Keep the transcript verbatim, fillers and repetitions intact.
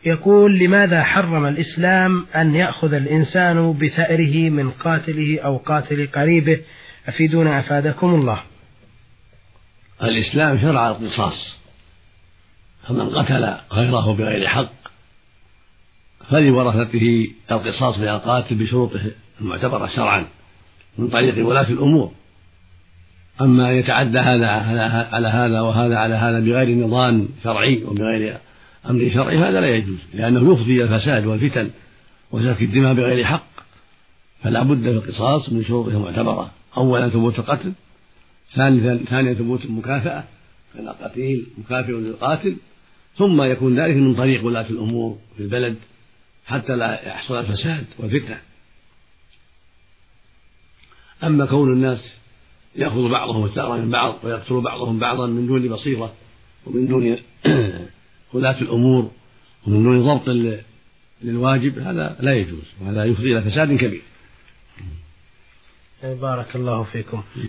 يقول: لماذا حرم الإسلام أن يأخذ الإنسان بثأره من قاتله أو قاتل قريبه؟ أفيدونا أفادكم الله. الإسلام شرع القصاص، فمن قتل غيره بغير حق فلورثته القصاص في القاتل بشروطه المعتبرة شرعا من طريق ولاة الأمور. أما يتعدى هذا على هذا وهذا على هذا بغير نظام شرعي وبغير أمر شرعي فهذا لا يجوز، لأنه يفضي الفساد والفتن وسفك الدماء بغير حق. فلا بد في القصاص من شروطه المعتبرة: أولا ثبوت القتل، ثانيا ثبوت المكافأة، فإن القتيل مكافئ للقاتل، ثم يكون ذلك من طريق ولاة الأمور في البلد حتى لا يحصل الفساد والفتنة. أما كون الناس يأخذ بعضهم الثأر من بعض ويقتل بعضهم بعضا من دون بصيرة ومن دون ولاة الأمور ومن دون ضبط للواجب، هذا لا يجوز، وهذا يفضي إلى فساد كبير. بارك الله فيكم.